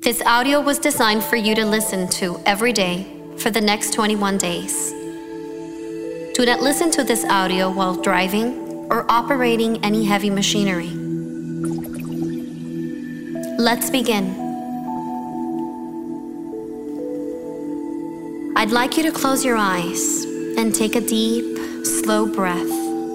This audio was designed for you to listen to every day for the next 21 days. Do not listen to this audio while driving or operating any heavy machinery. Let's begin. I'd like you to close your eyes and take a deep, slow breath.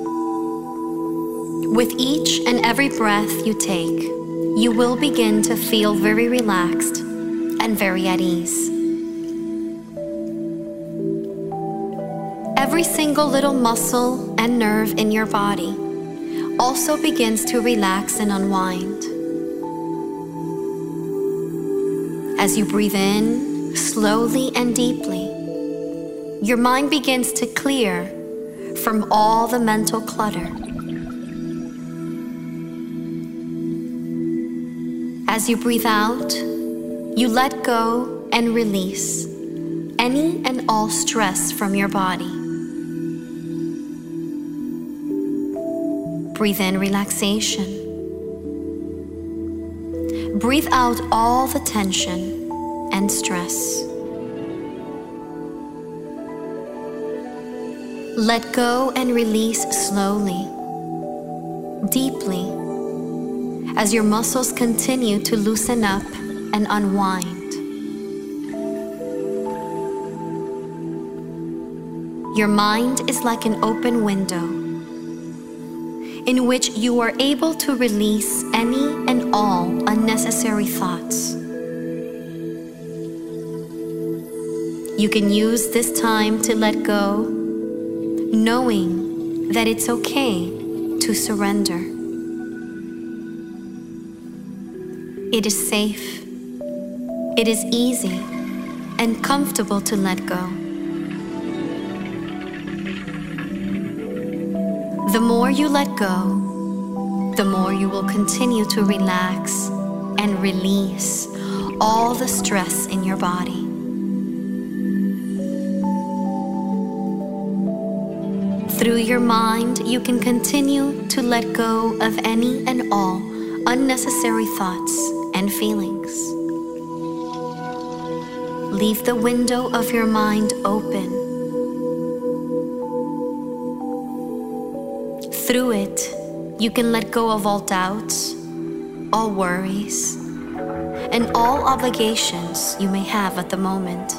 With each and every breath you take, you will begin to feel very relaxed and very at ease. Every single little muscle and nerve in your body also begins to relax and unwind. As you breathe in slowly and deeply, your mind begins to clear from all the mental clutter. As you breathe out, you let go and release any and all stress from your body. Breathe in relaxation. Breathe out all the tension and stress. Let go and release slowly, deeply, as your muscles continue to loosen up and unwind. Your mind is like an open window in which you are able to release any and all unnecessary thoughts. You can use this time to let go, knowing that it's okay to surrender. It is safe, it is easy and comfortable to let go. The more you let go, the more you will continue to relax and release all the stress in your body. Through your mind, you can continue to let go of any and all unnecessary thoughts and feelings. Leave the window of your mind open. Through it, you can let go of all doubts, all worries, and all obligations you may have at the moment.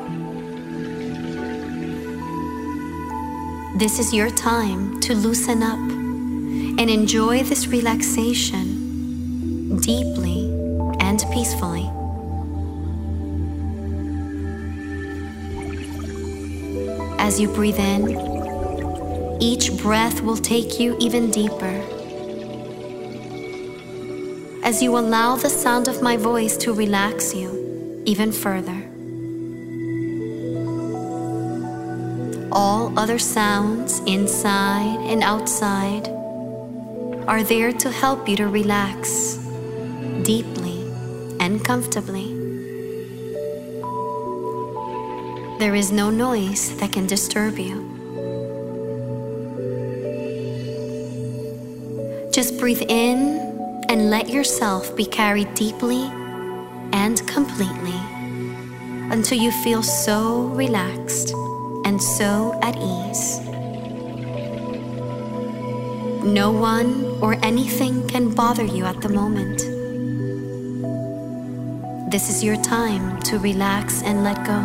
This is your time to loosen up and enjoy this relaxation deeply and peacefully. As you breathe in, each breath will take you even deeper. As you allow the sound of my voice to relax you even further. All other sounds inside and outside are there to help you to relax deeply and comfortably. There is no noise that can disturb you. Just breathe in and let yourself be carried deeply and completely until you feel so relaxed and so at ease. No one or anything can bother you at the moment. This is your time to relax and let go.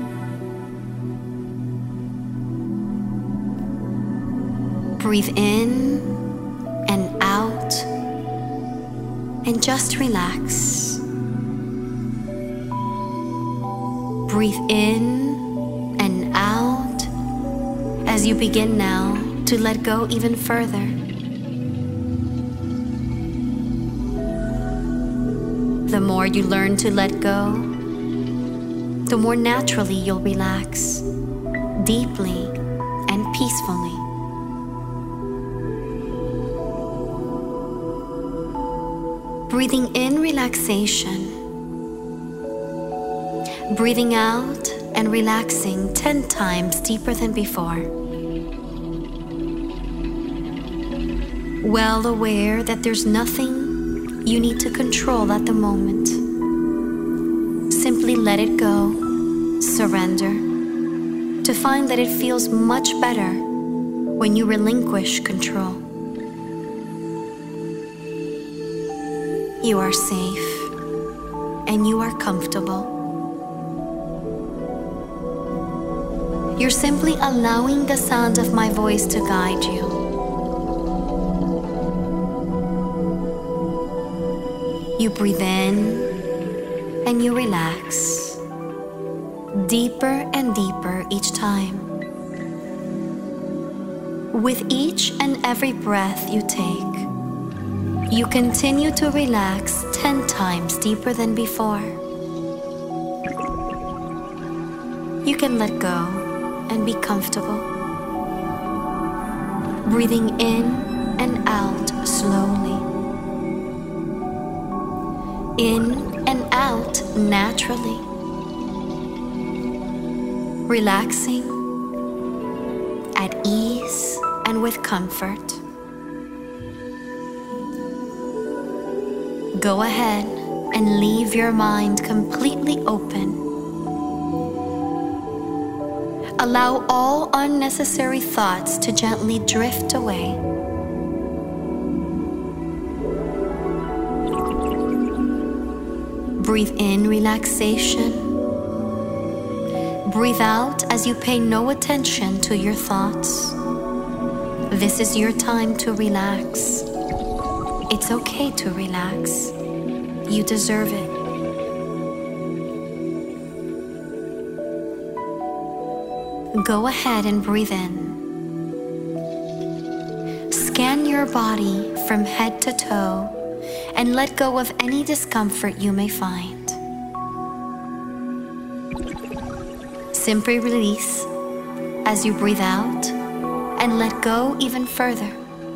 Breathe in and out and just relax. Breathe in and out as you begin now to let go even further. The more you learn to let go, the more naturally you'll relax, deeply and peacefully. Breathing in relaxation, breathing out and relaxing 10 times deeper than before. Well aware that there's nothing you need to control at the moment. let it go, surrender, to find that it feels much better when you relinquish control. You are safe and you are comfortable. You're simply allowing the sound of my voice to guide you. You breathe in and you relax, deeper and deeper each time. With each and every breath you take, you continue to relax 10 times deeper than before. You can let go and be comfortable, breathing in and out slowly. In and out naturally, relaxing, at ease and with comfort. Go ahead and leave your mind completely open. Allow all unnecessary thoughts to gently drift away. Breathe in relaxation. Breathe out as you pay no attention to your thoughts. This is your time to relax. It's okay to relax. You deserve it. Go ahead and breathe in. Scan your body from head to toe and let go of any discomfort you may find. Simply release as you breathe out and let go even further.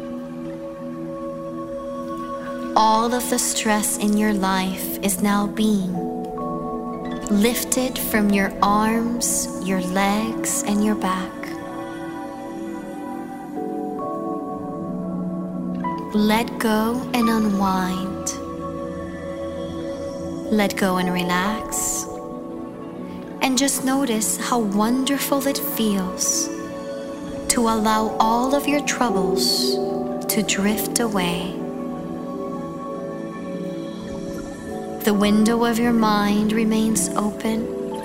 All of the stress in your life is now being lifted from your arms, your legs, and your back. Let go and unwind. Let go and relax. And just notice how wonderful it feels to allow all of your troubles to drift away. The window of your mind remains open.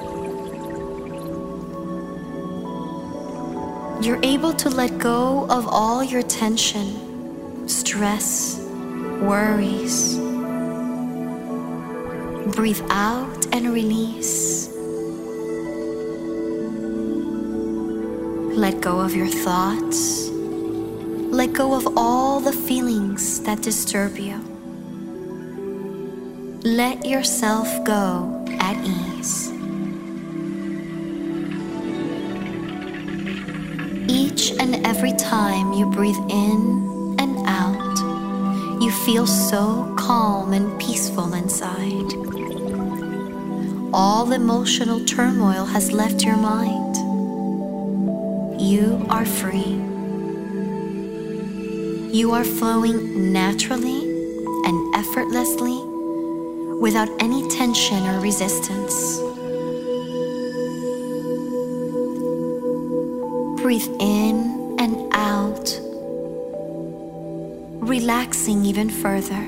You're able to let go of all your tension, stress, worries. Breathe out and release. Let go of your thoughts. Let go of all the feelings that disturb you. Let yourself go at ease. Each and every time you breathe in and out, you feel so calm and peaceful inside. All emotional turmoil has left your mind. You are free. You are flowing naturally and effortlessly without any tension or resistance. Breathe in and out, relaxing even further.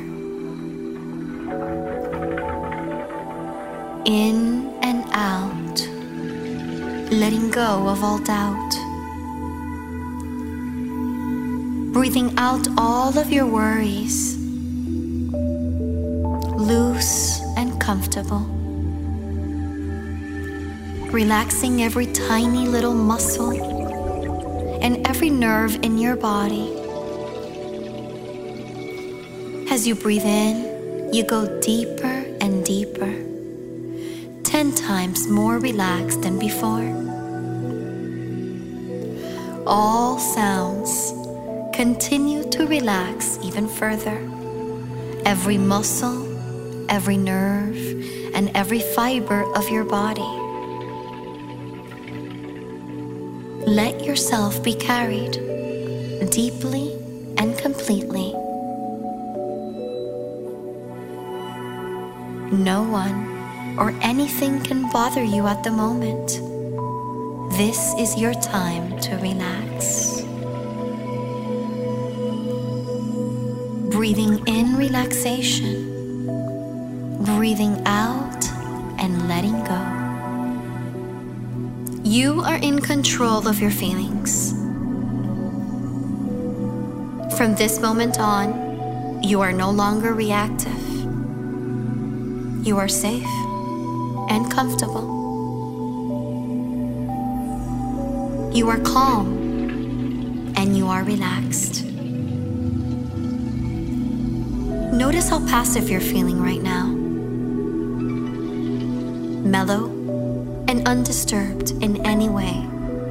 In and out, letting go of all doubt. Breathing out all of your worries, loose and comfortable. Relaxing every tiny little muscle and every nerve in your body. As you breathe in, you go deeper and deeper, 10 times more relaxed than before. All sounds continue to relax even further. Every muscle, every nerve, and every fiber of your body. Let yourself be carried deeply and completely. No one or anything can bother you at the moment. This is your time to relax. Breathing in relaxation, breathing out and letting go. You are in control of your feelings. From this moment on, you are no longer reactive. You are safe and comfortable. You are calm and you are relaxed. Notice how passive you're feeling right now. Mellow and undisturbed in any way.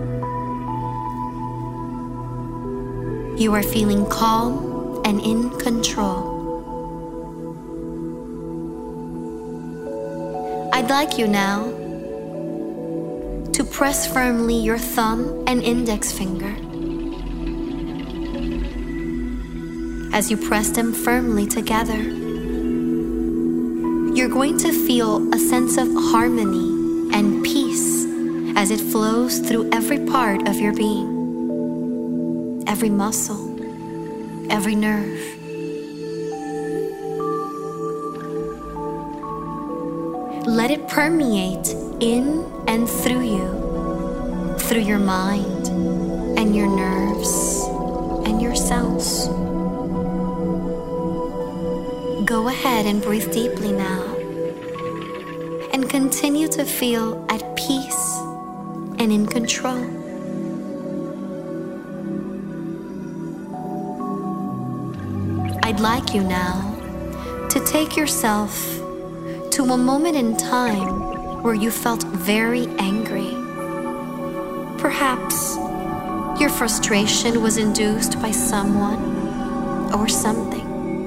You are feeling calm and in control. I'd like you now to press firmly your thumb and index finger. As you press them firmly together, you're going to feel a sense of harmony and peace as it flows through every part of your being, every muscle, every nerve. Let it permeate in and through you, through your mind and your nerves and your cells. Go ahead and breathe deeply now and continue to feel at peace and in control. I'd like you now to take yourself to a moment in time where you felt very angry. Perhaps your frustration was induced by someone or something.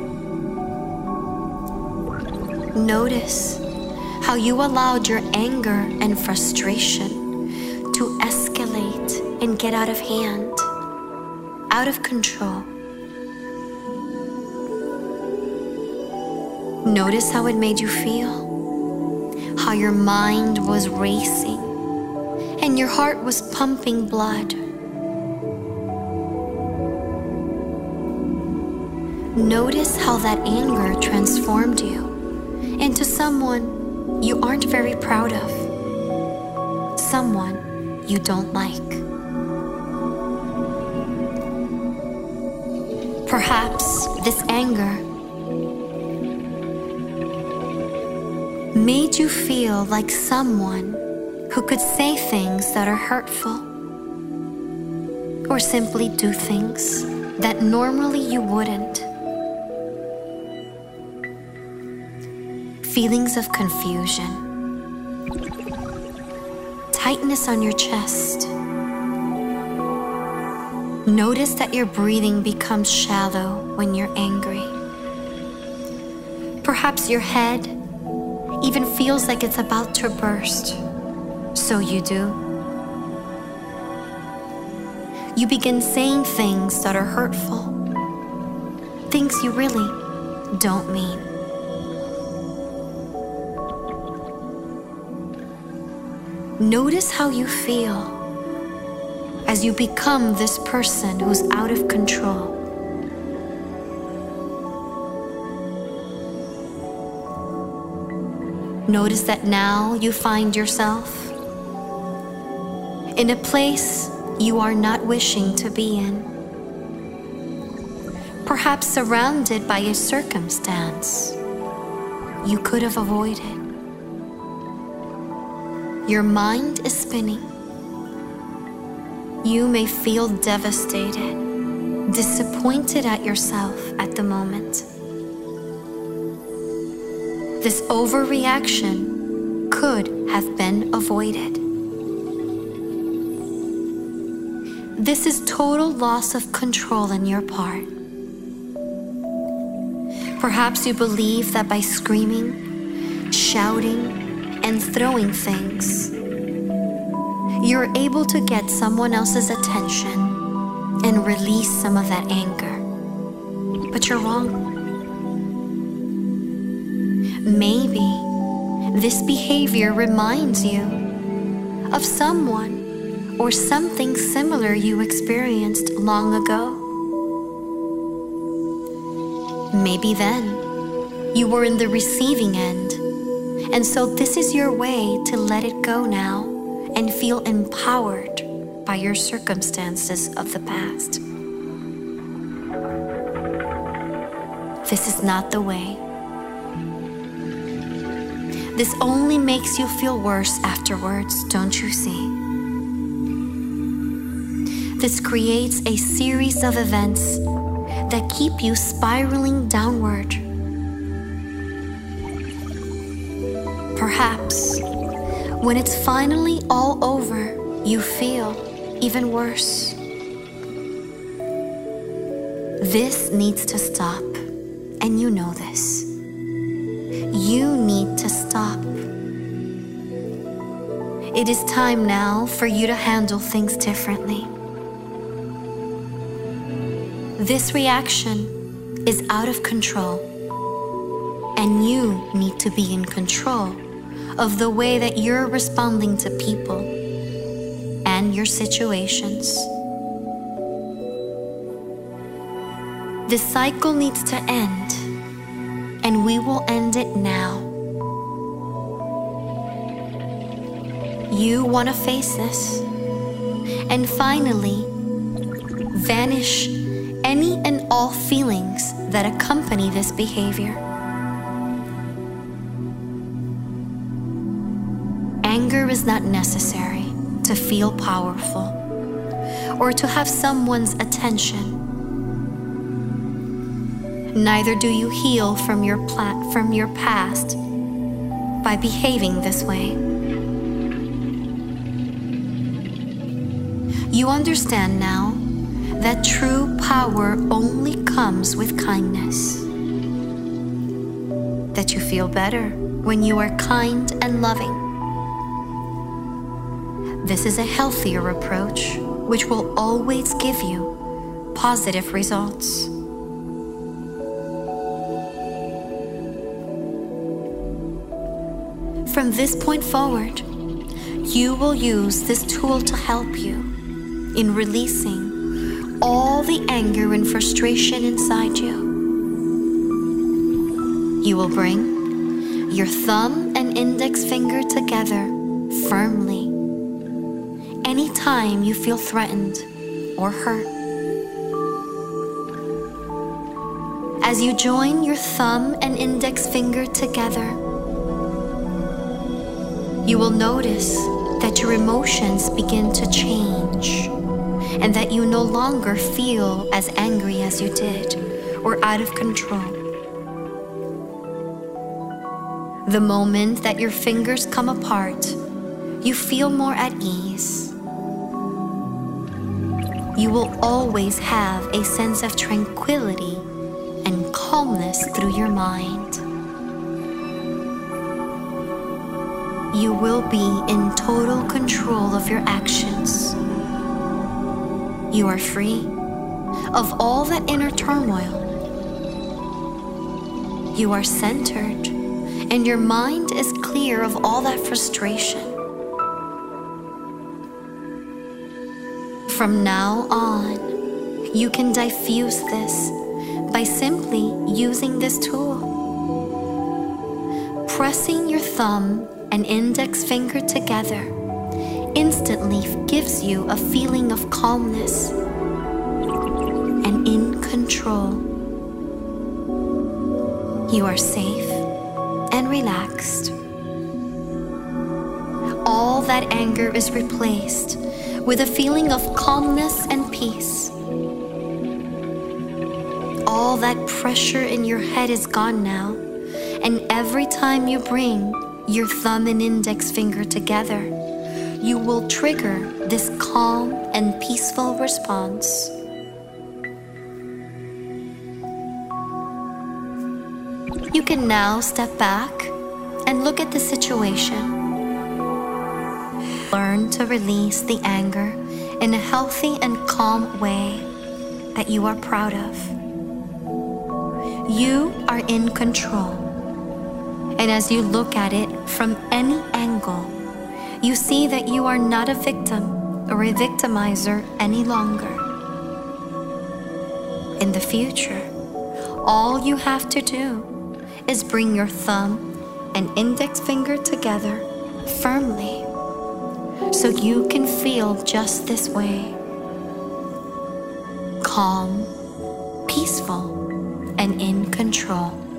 Notice how you allowed your anger and frustration to escalate and get out of hand, out of control. Notice how it made you feel, how your mind was racing and your heart was pumping blood. Notice how that anger transformed you into someone you aren't very proud of, someone you don't like. Perhaps this anger made you feel like someone who could say things that are hurtful or simply do things that normally you wouldn't. Feelings of confusion, tightness on your chest. Notice that your breathing becomes shallow when you're angry. Perhaps your head even feels like it's about to burst. So you do. You begin saying things that are hurtful, things you really don't mean. Notice how you feel as you become this person who's out of control. Notice that now you find yourself in a place you are not wishing to be in. Perhaps surrounded by a circumstance you could have avoided. Your mind is spinning. You may feel devastated, disappointed at yourself at the moment. This overreaction could have been avoided. This is total loss of control on your part. Perhaps you believe that by screaming, shouting, and throwing things, you're able to get someone else's attention and release some of that anger. But you're wrong. Maybe This behavior reminds you of someone or something similar you experienced long ago. Maybe then you were in the receiving end, and so this is your way to let it go now and feel empowered by your circumstances of the past. This is not the way. This only makes you feel worse afterwards, don't you see? This creates a series of events that keep you spiraling downward. Perhaps when it's finally all over, you feel even worse. This needs to stop, and you know this. You need to stop. It is time now for you to handle things differently. This reaction is out of control, and you need to be in control of the way that you're responding to people and your situations. This cycle needs to end, and we will end it now. You want to face this and finally vanish any and all feelings that accompany this behavior. Anger is not necessary to feel powerful or to have someone's attention. Neither do you heal from your past by behaving this way. You understand now that true power only comes with kindness. That you feel better when you are kind and loving. This is a healthier approach which will always give you positive results. From this point forward, you will use this tool to help you in releasing all the anger and frustration inside you. You will bring your thumb and index finger together firmly anytime you feel threatened or hurt. As you join your thumb and index finger together, you will notice that your emotions begin to change and that you no longer feel as angry as you did or out of control. The moment that your fingers come apart, you feel more at ease. You will always have a sense of tranquility and calmness through your mind. You will be in total control of your actions. You are free of all that inner turmoil. You are centered, and your mind is clear of all that frustration. From now on, you can diffuse this by simply using this tool. Pressing your thumb and index finger together instantly gives you a feeling of calmness and in control. You are safe and relaxed. All that anger is replaced with a feeling of calmness and peace. All that pressure in your head is gone now, and every time you bring your thumb and index finger together, you will trigger this calm and peaceful response. You can now step back and look at the situation. Learn to release the anger in a healthy and calm way that you are proud of. You are in control. And as you look at it from any angle, you see that you are not a victim or a victimizer any longer. In the future, all you have to do is bring your thumb and index finger together firmly so you can feel just this way: calm, peaceful, and in control.